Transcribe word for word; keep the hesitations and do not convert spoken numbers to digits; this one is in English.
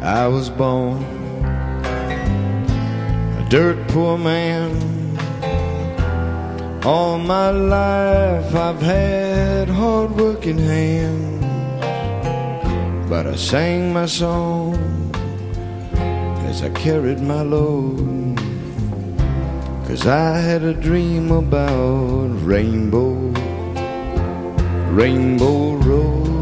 I was born a dirt poor man. All my life I've had hard-working hands, but I sang my song as I carried my load, 'cause I had a dream about Rainbow, Rainbow Road.